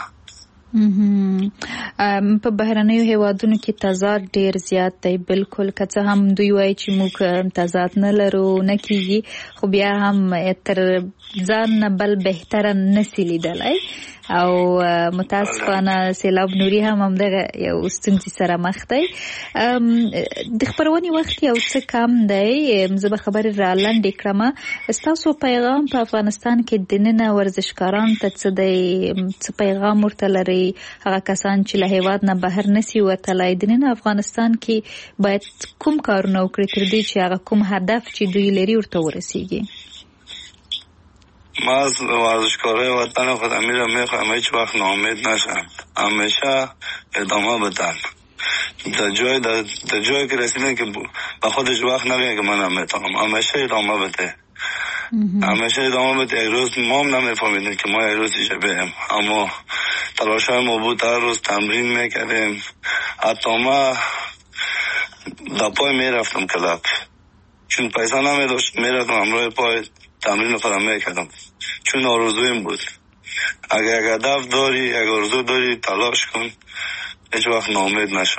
په بهرنیو هیوادونو کې تضاد ډیر زیات دی. بالکل که څه هم دوی وایي چې موږ تضاد نه لرو نه کیږي، خو بیا هم تر ځان نه بل بهتره نسی لیدلی او متاسفانه سیلاب نوري هم همدغه یو ستونزې سره مخ دی. د خبرونې وخت یو څه کم دی، زه به خبرې را لنډې کړم. ستاسو پیغام په افغانستان کې د ننه ورزشکارانو ته څه دی؟ څه پیغام ورته لري؟ هغه کسان چې له هیواد نه بهر نسی وتلی، د ننه افغانستان کې باید کوم کارونه وکړي تر دې چې هغه کوم هدف چې دوی لري ورته ورسیږي؟ ما از ورزشکارای وطن خود امیرم میخواهم هیچ وقت ناامید نشن، همیشه ادامه بدن. در جای در, در جایی که رسیدن که به خودش وقت نگه که من هم میتونم، همیشه ادامه بده، همیشه ادامه بده. یک روز ما هم نمیفهمیدیم که ما یک روز ایجا بریم، اما تلاشای ما بود هر روز تمرین میکردیم. حتی ما در پای میرفتم کلاب، چون پیسه نمیداشت میرفتم همراه پای تمرین خودم میکردم، چون آرزویم بود. اگر یک هدف داری، یک آرزو داری، تلاش کن، هیچ وقت ناامید نشو.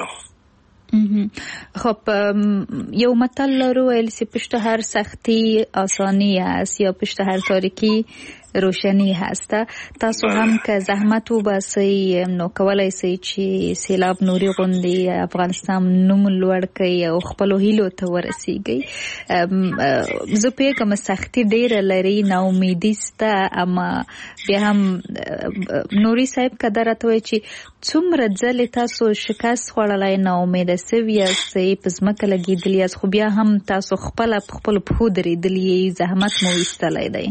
خب یو متل لرو ویل چې پشت هر سختی آسانی هست یا پشت هر تاریکی روشنی هست. تاسو هم که زحمت وباسئ نو کولای شئ چې سیلاب نوري غوندې افغانستان نوم لوړ کړئ او خپلو هیلو ته ورسیږئ. زه پوهېږم سختي ډېره لري، ناامیدي شته، اما بیا هم نوري صاحب که دا راته وایي چې څومره ځلې تاسو شکست خوړلی، ناامیده سوي یاستئ، په ځمکه لګېدلي یاست، خو بیا هم تاسو خپله په خپلو پښو درېدلي، زحمت مو ایستلی دی؟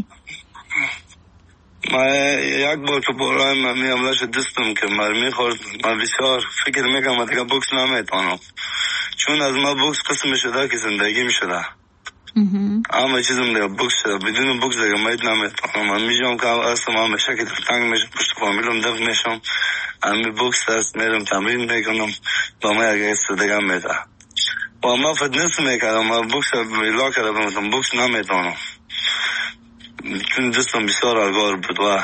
ما یک بار که بالای من حمله شد دستم که مرمی خورد، من بسیار فکر میکنم دیگه بوکس نمیتونم، چون از ما بوکس قسم شده که زندگی میشده. اما چیزم دیگه بوکس شده، بدون بوکس دیگه مید نمیتونم. من میجام که اصلا من همیشه که تنگ میشم، پشت فامیلم دفت میشم، امی بوکس هست میرم تمرین میکنم، با ما یک ایست دیگه میده. با ما فتنس میکردم، من بوکس بیلا کردم، بوکس نمیتونم چون دستم بسیار الگار بود. و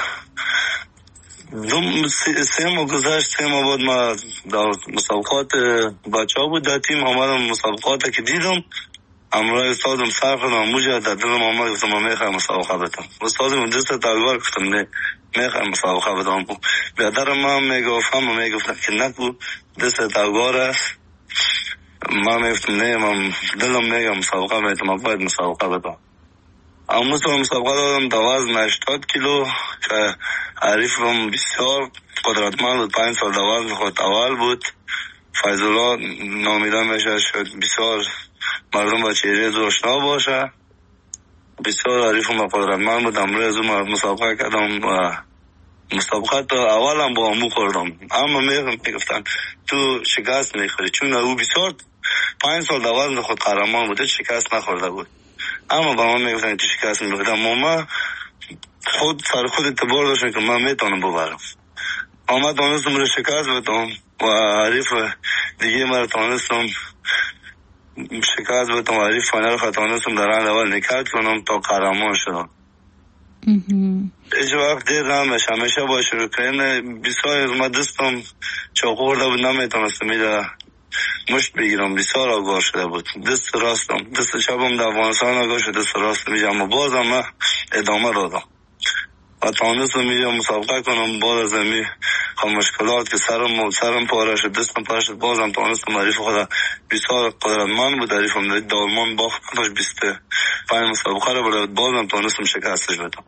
دوم سه ماه گذشت، سه ماه بعد ما در مسابقات بچه ها بود در تیم آمدم، مسابقات که دیدم امروز استادم سر خودم موجه در دلم آمد، گفتم من میخوایم مسابقه بدم. استادم دست تلوار گفتم نه میخوایم مسابقه بدم. بیادر من میگفت هم میگفتم که نکو دست تلوار است. من میگفتم نه، من دلم میگم مسابقه میتونم، من باید مسابقه بدم. اما تو مسابقه دادم در وزن هشتاد کیلو که حریفم بسیار قدرتمند بود، پنج سال در وزن خود اول بود. فیض‌الله نامیده میشه شد بسیار مردم با چهره زو آشنا باشه، بسیار حریفم قدرتمند بود. امروز من مسابقه کردم و مسابقه تا اولم با امو خوردم، اما میگفتن تو شکست میخوری، چون او بسیار پنج سال در وزن خود قهرمان بود، شکست نخورده بود. اما با من میگفتن تو شکست میخوردم، اما من خود سر خود اعتبار داشتم که من میتونم ببرم. اما تانستم رو شکست بدم و حریف دیگه من تانستم شکست بدم و حریف فاینال خود تانستم در راند اول نکات کنم تا قهرمان شدم. هیچ وقت دیر نمیشه، همیشه با شروع کردن بسیار از ما دستم چاقو خورده بود، نمیتونستم میده مشت بگیرم، بسیار آگاه شده بود. دست راستم، دست چپم در افغانستان آگاه شده، دست راستم میشه، اما بازم من ادامه دادم. و تانستم اینجا مسابقه کنم. بعد از این مشکلات که سرم سرم پاره شد، دستم پاره شد، بازم تانستم. حریف خدا بسیار قدرتمند بود، حریفم دالمان باخت داشت بیست پنج مسابقه رو برد، بازم تانستم شکستش بدم.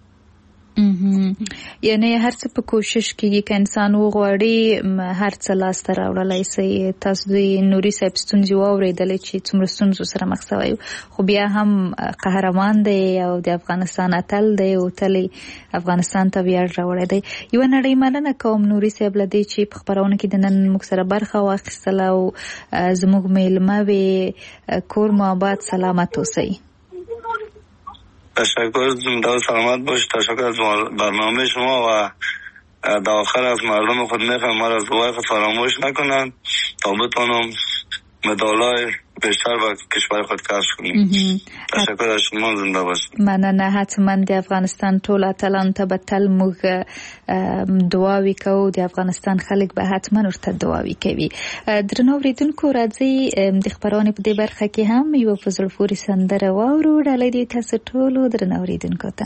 یعنی هر څه په کوشش کېږي که انسان وغواړي هر څه لاسته راوړلی سي. تاسو د نوري صاحب ستونزې واورېدلې چې څومره ستونزو سره مخ سوی، خو بیا هم قهرمان دی او د افغانستان اتل دی او تل افغانستان ته ویاړ راوړی دی. یوه نړۍ مننه کوم نوري صاحب له دې چې په خپرونه کې د نن موږ سره برخه واخیستله او زموږ میلمه وې. کور مو آباد، سلامت اوسئ. تشکر، زنده و سلامت باش. تشکر از برنامه شما و در آخر از مردم خود میخوایم ما را از دعای خود فراموش نکنند تا بتانم مدالای بیشتر با کشور خود کسب کنیم. تشکر از شما، زنده باشید. مننه. حتما د افغانستان ټول اتلان ته به تل موږ دعاوې کوو، د افغانستان خلک به حتما ورته دعاوې کوي. درنو اورېدونکو، راځئ د خپرونې په دې برخه کې هم یوه په زړه پورې سندره واورو. ډالۍ دی تاسو ټولو درنو اورېدونکو ته.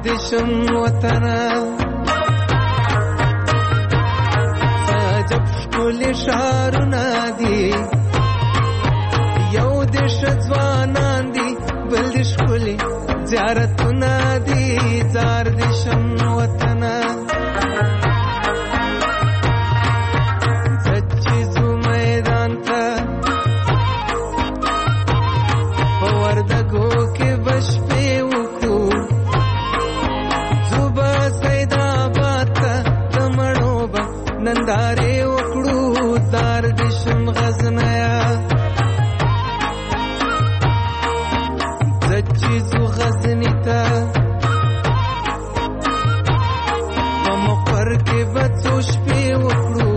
دشم وطنه سجب شکل شارونه دي یو دش ځوانان دي بل د ښکلي زیارتونه دي زار دشم وطنه زچیزو میدان ته په وردګو کې بشپې وکړو زوبه سیداباد ته د مڼو به نندارې وکړو زار دشم غزنیه زچیزو غزنی ته په مقر کې به څو شپې وکړو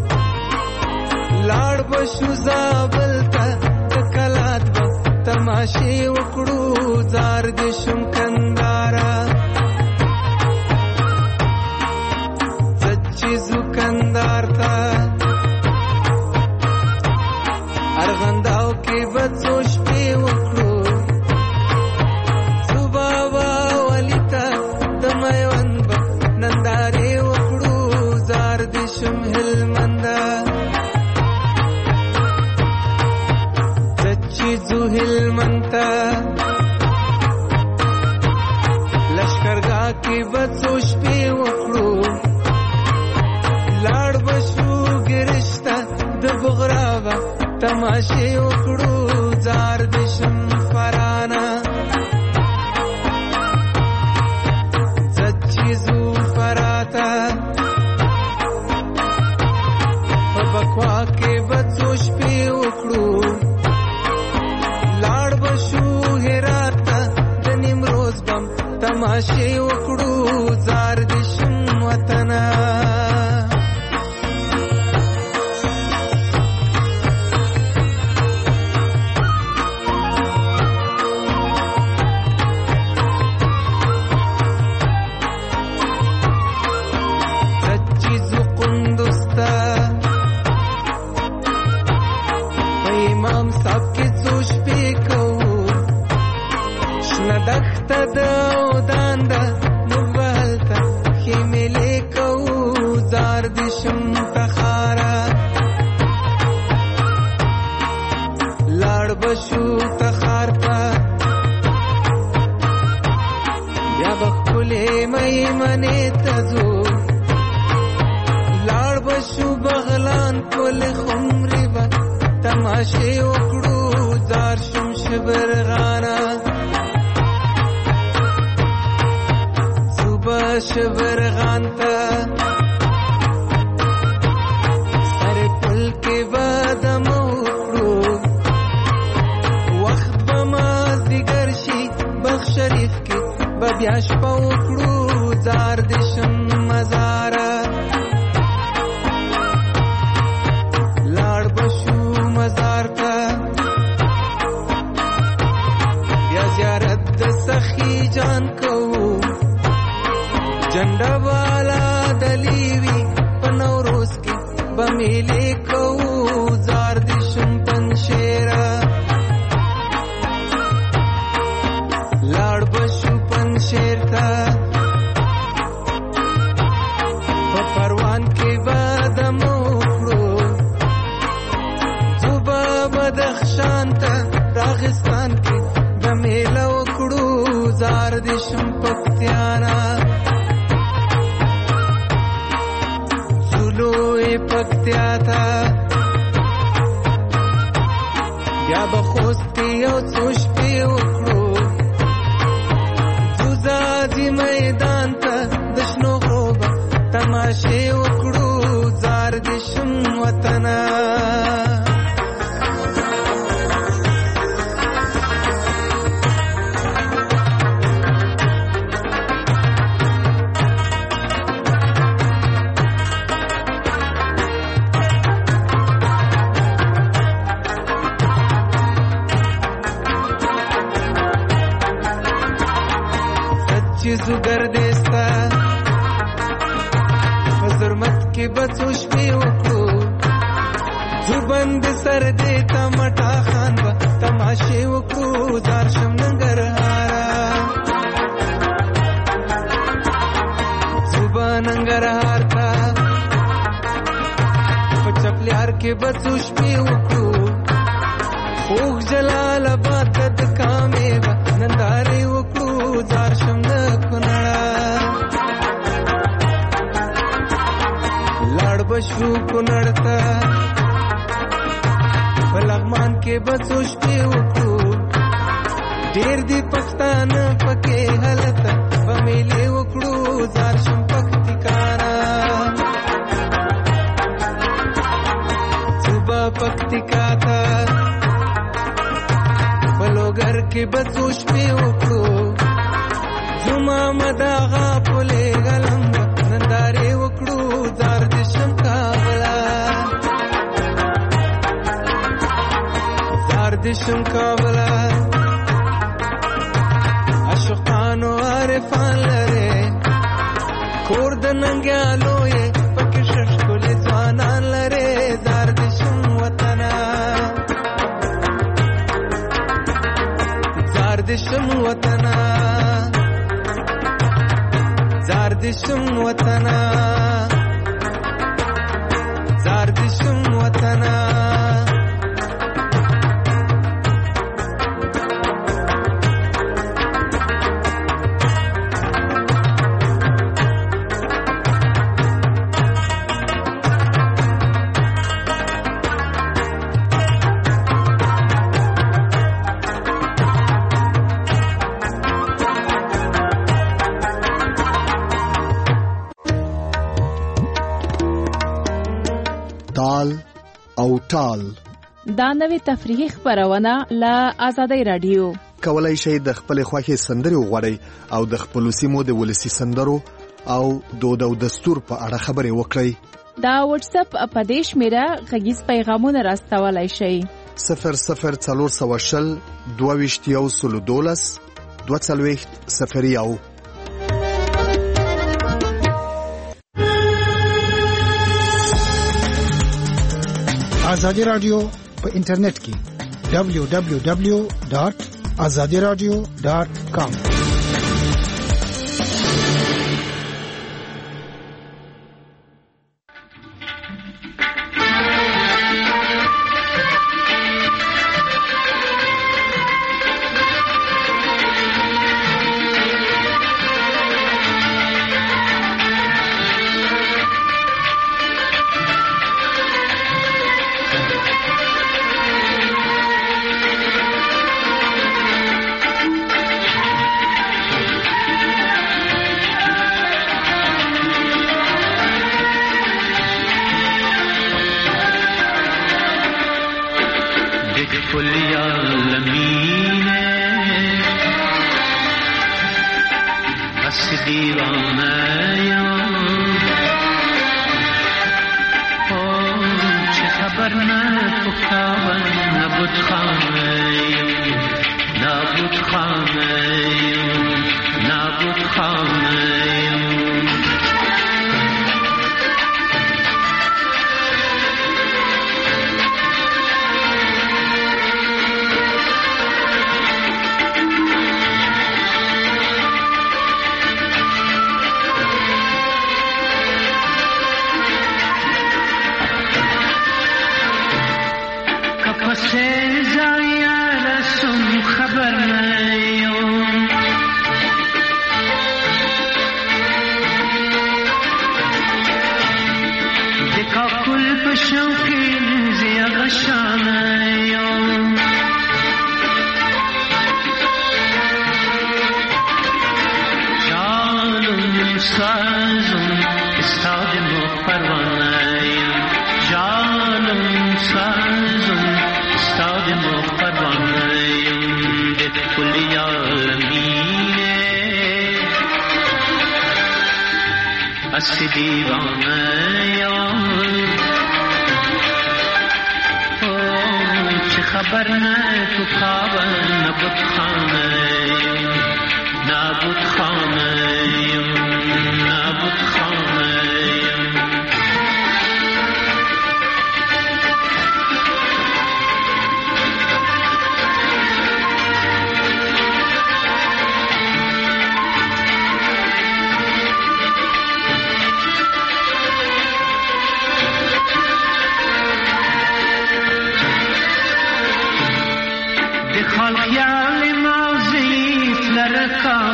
لاړ به شو زابل ته د کلات به تماشې وکړو زار دشم کندهاره زچیزو کندهار ته ارغنداو کې به څو شپې وکړو نندارې وکړو زار دشم هلمنده زچیزو هلمنده لشکرګاه کې به څو شپې وکړو لاړ به شو ګرشت ته د بغرا به تماشې وکړو زار دشم فرانه زچیزو فراته په بکوا کې به څو شپې وکړو لاړ به شو هرات ته د نیمروز بم تماشې وکړو زار دشم وطنه دخته د اودان ده موږ هلته خیمې کوو زار دشم تخاره لاړ به شو تخار ته بیا به ښکلې میمنې ته ځو لاړ به شو بغلان کلي خمرې به تماشې وکړو زار شم شبرغانه شبرغان ته سر پل کې بادم وکړو وخت به مازدیګر شي بخ شریف کې به بیا شپه وکړو زار دشم مزاره لاړ به شو مزار ته بیا زیارت د سخي جان کوو جنډه والا دلیوی په نوروز کې به میلې کوو زار دشم پنشیره لاړ به شو پنشیر ته په پروان کې به دم وکړو ځو به بدخشان ته راغستان کې به میله وکړو زار دشم پکتیانا پکتیا تا بیا به خوست کې یو څو شپې وکړو ځوځاځي میدان ته د شنو غرو به تماشې وکړو زار دشم وطنه چیزو گردستا حضرمت کی بچو شپی وکړو زبند سر دیتا مټا خان با تماشې وکړو زار شم ننګرهارا ننګرهار ته په چپلیار کې بسو شپې وکړو خوږ جلال آباد ته د کامې به نندارې وکړو زار شم د کونړه لاړ به شو کونړ ته په لغمان کې بسو شپې وکړو ډېر دي پښتانه پکې هلته به میلې وکړو زار شم پکتیکانا صوبه پکتیکا ته په لوګر کې بسو شپې وکړو زما مداغه پلې غلم نندارې وکړو زار دې شم کابله زار دې شم کابله اشوقانو عارفان لره کور د ننګیالو یې پکې ششکولې ځوانان لره زار دې شم وطنه زار دې شم وطنه زار دې شم وطنه زار دې شم وطنه تال او ټال دا نوې تفریحي خبرونه له آزادۍ رادیو کولای شئ د خپل خوښي سندري وغوړئ او د خپل سیمو د ولسی سندرو او دود او دستور په اړه خبرې وکړئ. دا واتس اپ په دې شمیره غږیز پیغامونه راستولای شئ صفر صفر څلور سوه شل دوه ویشت یو سلو دولس دوه څلوېښت صفر یو. آزادی رادیو په انټرنیټ کې دبلیو دبلیو دبلیو ډاٹ آزادی رادیو ډاٹ کام.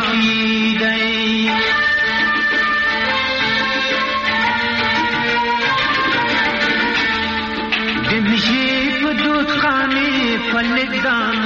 نامی دی دمشی پدود خانی فلدان